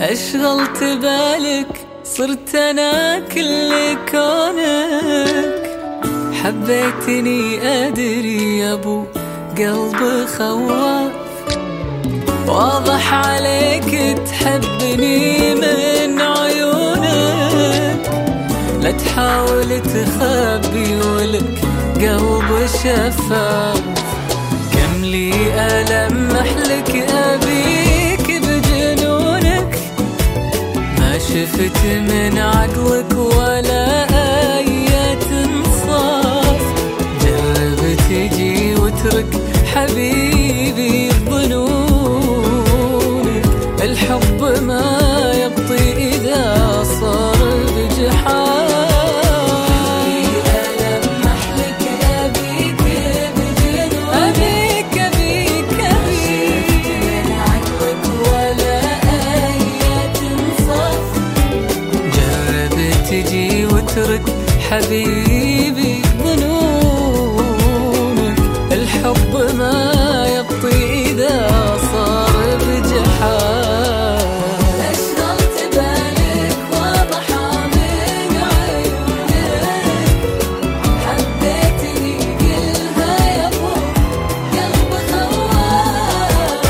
أشغلت بالك صرت أنا كل كونك، حبيتني أدري يا أبو قلب خواف، واضح عليك تحبني من عيونك، لا تحاول تخبي ولك قلب شفاف، كم لي ألمح لك أبيك بجنونك، ما شفت من عقلك ولا آية انصاف، جرب تجي وترك حبيبي ظنونك، الحب ما يبطي إذا صار بجحاف، تجي وترك حبيبي ظنونك، الحب ما يبطي إذا صار بجحاف، أشغلت بالك واضح من عيونك، حبيتني قلها يا أبو قلب خواف.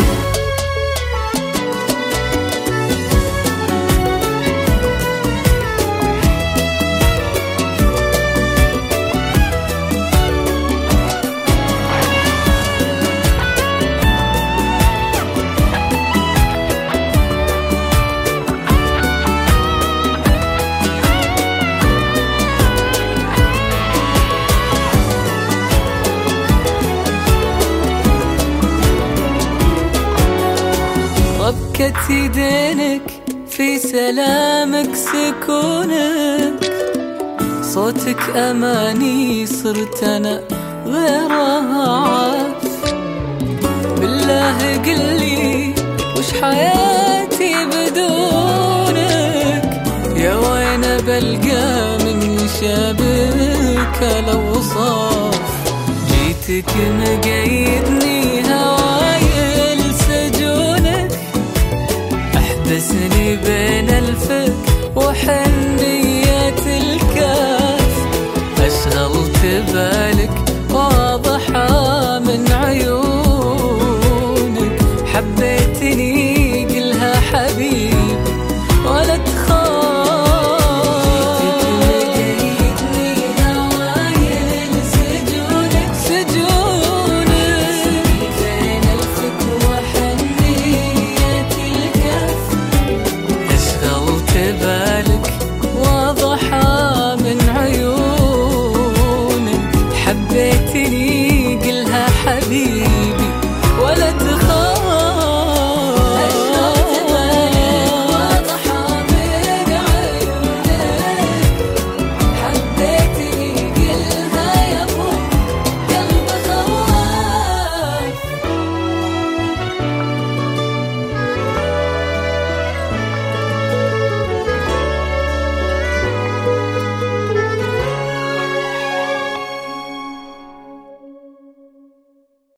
ربكت يدينك في سلامك سكونك، صوتك أماني صرت أنا غيرها عاف، بالله قلي وش حياتي بدونك، يا وين بلقى من يشابهك الأوصاف، جيتك مقيدني هواي لسجونك، احبسني بين الفك وحنية الكاف، أشغلت بالك